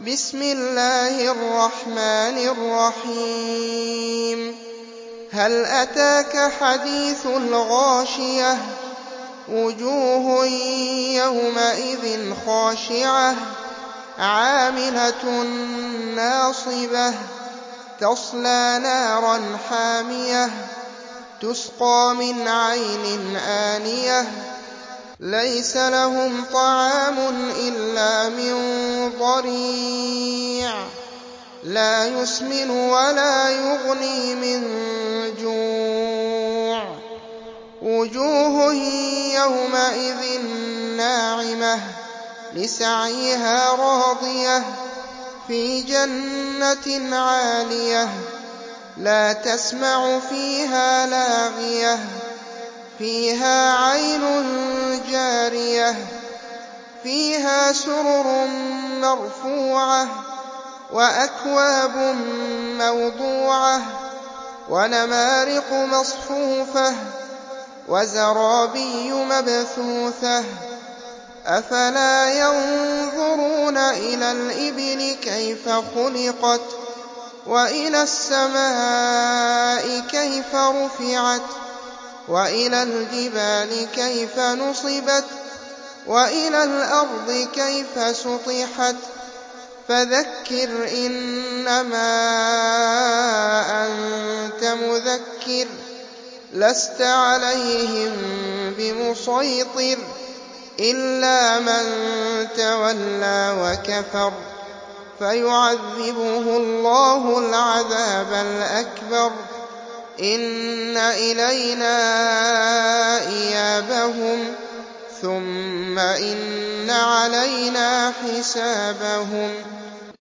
بسم الله الرحمن الرحيم هل أتاك حديث الغاشية وجوه يومئذ خاشعة عاملة ناصبة تصلى نارا حامية تسقى من عين آنية ليس لهم طعام إلا من ضريع لا يسمن ولا يغني من جوع وجوه يومئذ ناعمة لسعيها راضية في جنة عالية لا تسمع فيها لاغية فيها عين جارية فيها سرر مرفوعة وأكواب موضوعة ونمارق مصفوفة وزرابي مبثوثة أفلا ينظرون إلى الإبل كيف خلقت وإلى السماء كيف رفعت وإلى الجبال كيف نصبت وإلى الأرض كيف سطحت فذكر إنما أنت مذكر لست عليهم بمسيطر إلا من تولى وكفر فيعذبه الله العذاب الأكبر إن إلينا إيابهم ثم إن علينا حسابهم